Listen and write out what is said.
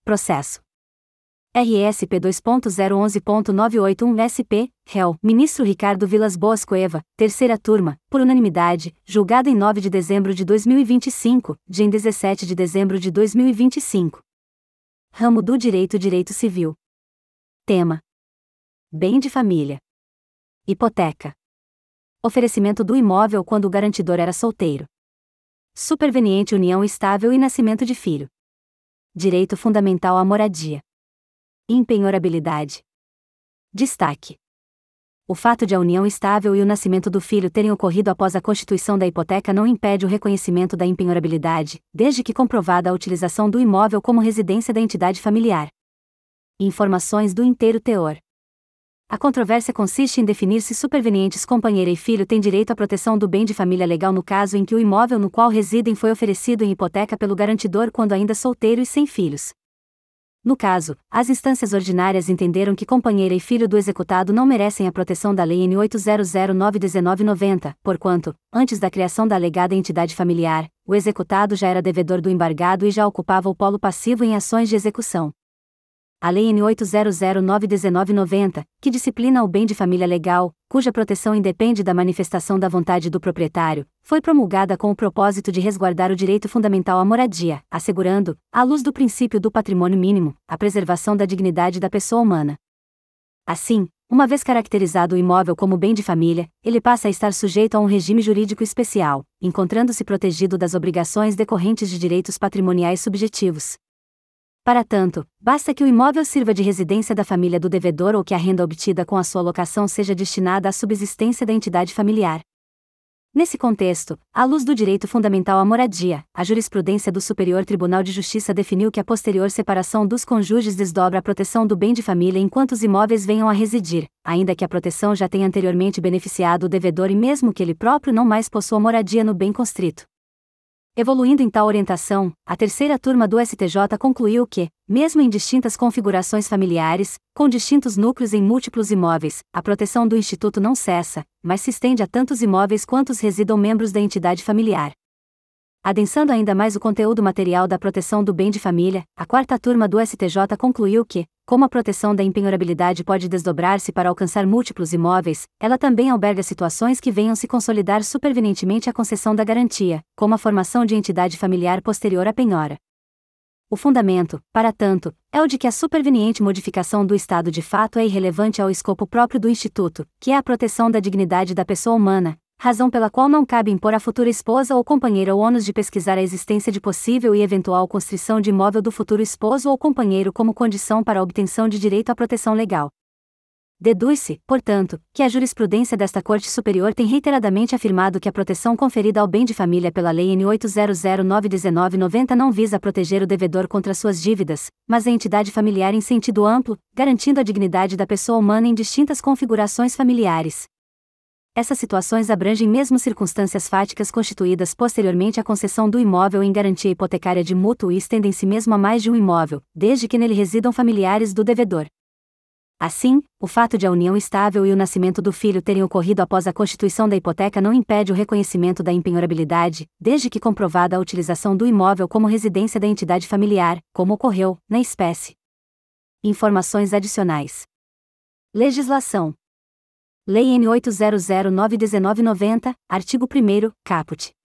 Processo RSP 2.011.981 SP, réu, ministro Ricardo Vilas Boas Cueva, terceira turma, por unanimidade, julgado em 9 de dezembro de 2025, dia em 17 de dezembro de 2025. Ramo do Direito Civil. Tema: Bem de família. Hipoteca. Oferecimento do imóvel quando o garantidor era solteiro. Superveniente união estável e nascimento de filho. Direito fundamental à moradia. Impenhorabilidade. Destaque: o fato de a união estável e o nascimento do filho terem ocorrido após a constituição da hipoteca não impede o reconhecimento da impenhorabilidade, desde que comprovada a utilização do imóvel como residência da entidade familiar. Informações do inteiro teor. A controvérsia consiste em definir se supervenientes companheira e filho têm direito à proteção do bem de família legal no caso em que o imóvel no qual residem foi oferecido em hipoteca pelo garantidor quando ainda solteiro e sem filhos. No caso, as instâncias ordinárias entenderam que companheira e filho do executado não merecem a proteção da Lei N. 8009/1990, porquanto, antes da criação da alegada entidade familiar, o executado já era devedor do embargado e já ocupava o polo passivo em ações de execução. A Lei N. 8009/1990, que disciplina o bem de família legal, cuja proteção independe da manifestação da vontade do proprietário, foi promulgada com o propósito de resguardar o direito fundamental à moradia, assegurando, à luz do princípio do patrimônio mínimo, a preservação da dignidade da pessoa humana. Assim, uma vez caracterizado o imóvel como bem de família, ele passa a estar sujeito a um regime jurídico especial, encontrando-se protegido das obrigações decorrentes de direitos patrimoniais subjetivos. Para tanto, basta que o imóvel sirva de residência da família do devedor ou que a renda obtida com a sua locação seja destinada à subsistência da entidade familiar. Nesse contexto, à luz do direito fundamental à moradia, a jurisprudência do Superior Tribunal de Justiça definiu que a posterior separação dos cônjuges desdobra a proteção do bem de família enquanto os imóveis venham a residir, ainda que a proteção já tenha anteriormente beneficiado o devedor e mesmo que ele próprio não mais possua moradia no bem constrito. Evoluindo em tal orientação, a terceira turma do STJ concluiu que, mesmo em distintas configurações familiares, com distintos núcleos em múltiplos imóveis, a proteção do Instituto não cessa, mas se estende a tantos imóveis quantos residam membros da entidade familiar. Adensando ainda mais o conteúdo material da proteção do bem de família, a quarta turma do STJ concluiu que, como a proteção da impenhorabilidade pode desdobrar-se para alcançar múltiplos imóveis, ela também alberga situações que venham se consolidar supervenientemente à concessão da garantia, como a formação de entidade familiar posterior à penhora. O fundamento, para tanto, é o de que a superveniente modificação do estado de fato é irrelevante ao escopo próprio do Instituto, que é a proteção da dignidade da pessoa humana, razão pela qual não cabe impor à futura esposa ou companheira o ônus de pesquisar a existência de possível e eventual constrição de imóvel do futuro esposo ou companheiro como condição para a obtenção de direito à proteção legal. Deduz-se, portanto, que a jurisprudência desta Corte Superior tem reiteradamente afirmado que a proteção conferida ao bem de família pela Lei N. 8009/1990 não visa proteger o devedor contra suas dívidas, mas a entidade familiar em sentido amplo, garantindo a dignidade da pessoa humana em distintas configurações familiares. Essas situações abrangem mesmo circunstâncias fáticas constituídas posteriormente à concessão do imóvel em garantia hipotecária de mútuo e estendem-se mesmo a mais de um imóvel, desde que nele residam familiares do devedor. Assim, o fato de a união estável e o nascimento do filho terem ocorrido após a constituição da hipoteca não impede o reconhecimento da impenhorabilidade, desde que comprovada a utilização do imóvel como residência da entidade familiar, como ocorreu, na espécie. Informações adicionais. Legislação. Lei N. 8009/1990, artigo 1º, caput.